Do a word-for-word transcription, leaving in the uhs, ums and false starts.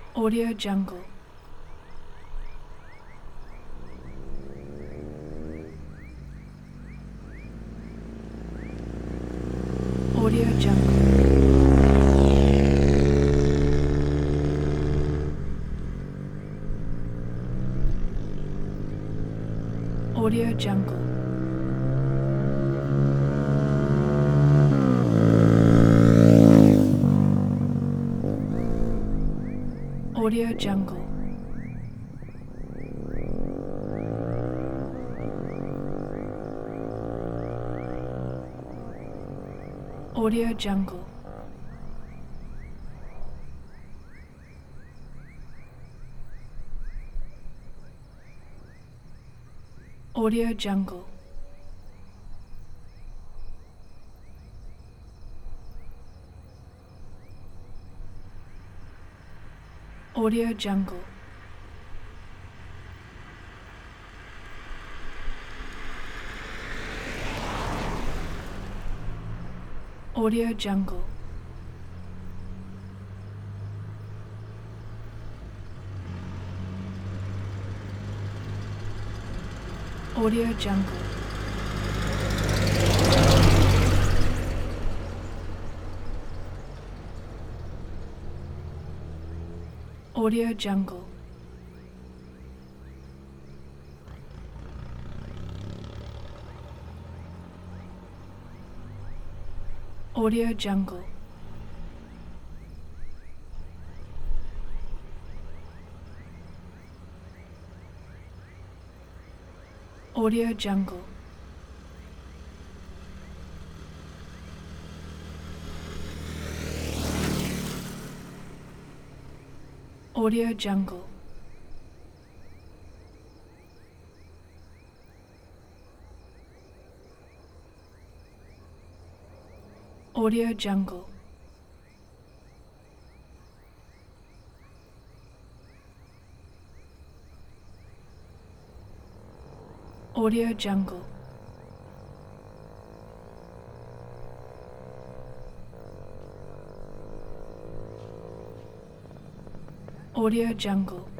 Audio Jungle. Audio Jungle. Audio Jungle. Audio Jungle. Audio Jungle. Audio Jungle. Audio Jungle. Audio Jungle. Audio Jungle. Audio Jungle. Audio Jungle. Audio Jungle. Audio Jungle. Audio Jungle. Audio Jungle. Audio Jungle.